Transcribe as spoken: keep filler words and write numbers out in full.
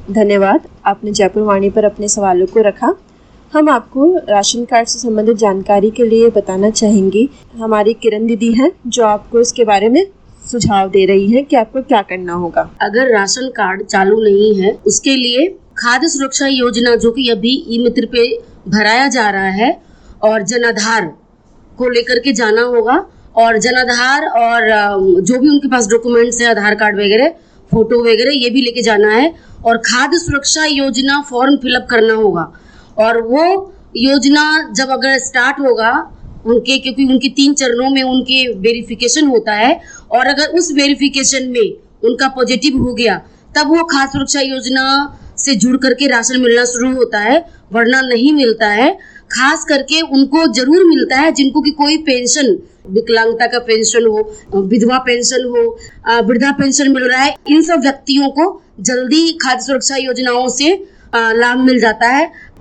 धन्यवाद, आपने जयपुर वाणी पर अपने सवालों को रखा। हम आपको राशन कार्ड से संबंधित जानकारी के लिए बताना चाहेंगे। हमारी किरण दीदी हैं जो आपको इसके बारे में सुझाव दे रही है कि आपको क्या करना होगा। अगर राशन कार्ड चालू नहीं है, उसके लिए खाद्य सुरक्षा योजना जो कि अभी ई मित्र पे भराया जा रहा है, और जनाधार को लेकर के जाना होगा, और जनाधार और जो भी उनके पास डॉक्यूमेंट्स है, आधार कार्ड वगैरह, फोटो वगैरह, ये भी लेके जाना है। और खाद्य सुरक्षा योजना फॉर्म फिलअप करना होगा। और वो योजना जब अगर स्टार्ट होगा उनके, क्योंकि उनके तीन चरणों में उनके वेरिफिकेशन होता है, और अगर उस वेरिफिकेशन में उनका पॉजिटिव हो गया तब वो खाद्य सुरक्षा योजना से जुड़ करके राशन मिलना शुरू होता है, वरना नहीं मिलता है। खास करके उनको जरूर मिलता है जिनको कि कोई पेंशन, विकलांगता का पेंशन हो, विधवा पेंशन हो, वृद्धा पेंशन मिल रहा है, इन सब व्यक्तियों को जल्दी खाद्य सुरक्षा योजनाओं से लाभ मिल जाता है।